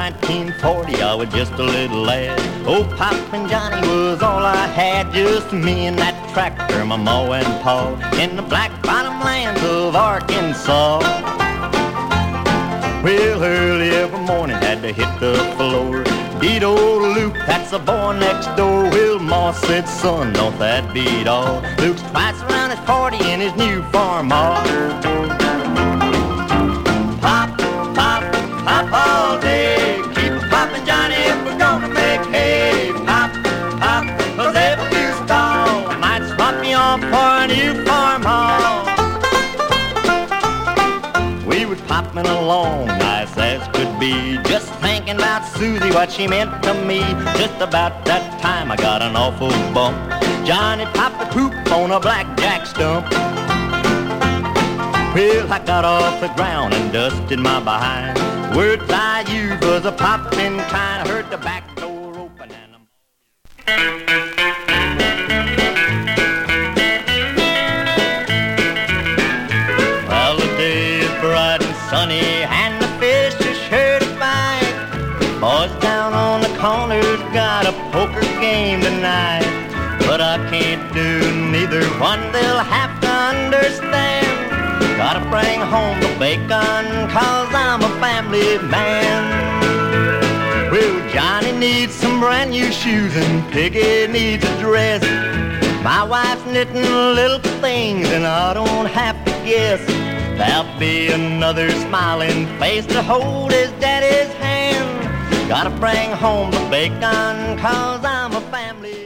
1940, I was just a little lad. Old Pop and Johnny was all I had, just me and that tractor, my ma and pa, in the black bottom lands of Arkansas. Well, early every morning had to hit the floor. Beat old Luke, that's the boy next door. Well, Ma said, son, don't that beat all? Luke's twice around his 40 in his new farmhouse. Pop, pop, pop all day. Keep poppin', Johnny, if we're gonna make hay. Pop, pop, 'cause every few stall might swap me off for a new farmhouse. We was popping along, nice as could be, just thinking about Susie, what she meant to me. Just about that time I got an awful bump. Johnny popped a poop on a blackjack stump. Well, I got off the ground and dusted my behind. Words I used was a popping kind. I heard the back door open and well, the day is bright and sunny and the fish are sure to bite. Boys down on the corner's got a poker game tonight, but I can't do neither one, they'll have to understand. Gotta bring home the bacon, 'cause I'm a family man. Well, Johnny needs some brand new shoes and Piggy needs a dress. My wife's knitting little things and I don't have to guess. There'll be another smiling face to hold his daddy's hand. Gotta bring home the bacon, 'cause I'm a family